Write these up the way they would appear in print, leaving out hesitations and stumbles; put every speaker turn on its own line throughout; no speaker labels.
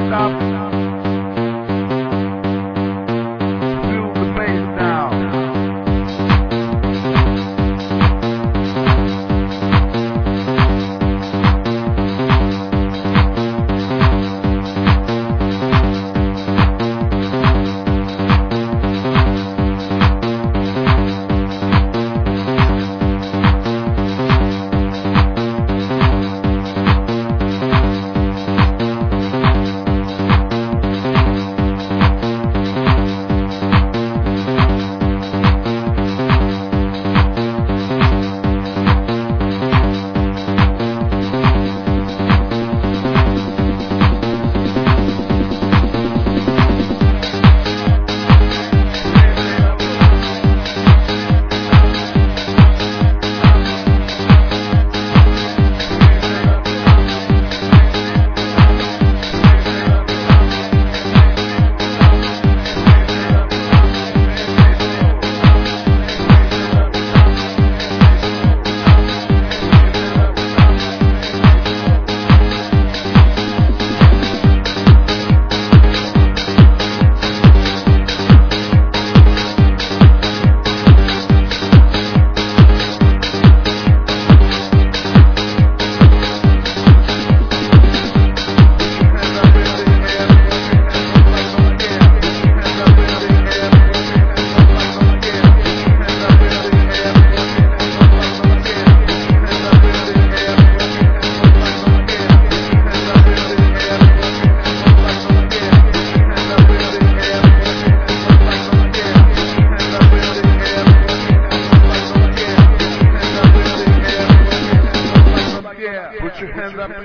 Put your hands up,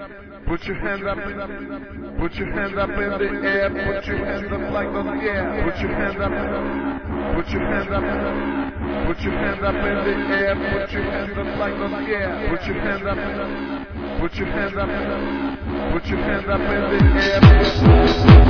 put your hands up, put your hands up in the air, put your hands up like the air, put your hands up, put your hands up, put your hands up in the air, put your hands up like the air, put your hands up, put your hands up, put your hands up in the air.